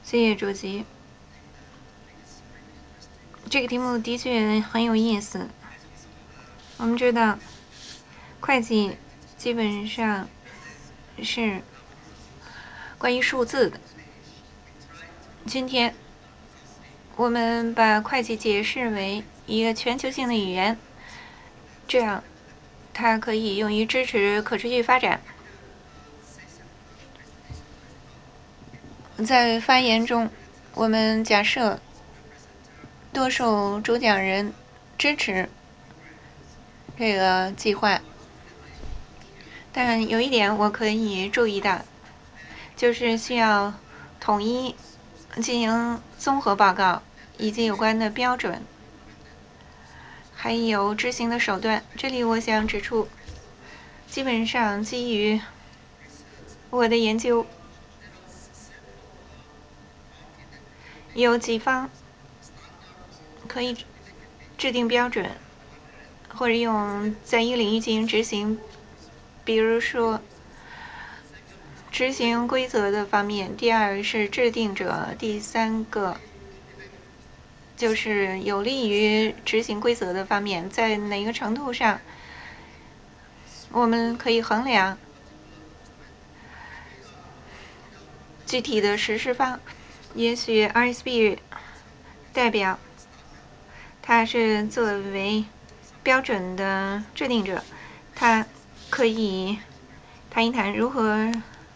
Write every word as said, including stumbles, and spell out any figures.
谢谢主席。这个题目的确很有意思。我们知道，会计基本上是关于数字的。今天，我们把会计解释为一个全球性的语言，这样它可以用于支持可持续发展。在发言中，我们假设多数主讲人支持这个计划，但有一点我可以注意到，就是需要统一进行综合报告以及有关的标准，还有执行的手段。这里我想指出，基本上基于我的研究，有几方可以制定标准，或者用在一个领域进行执行，比如说执行规则的方面，第二是制定者，第三个就是有利于执行规则的方面，在哪个程度上我们可以衡量具体的实施方。也许 R S B 代表他是作为标准的制定者，他可以谈一谈如何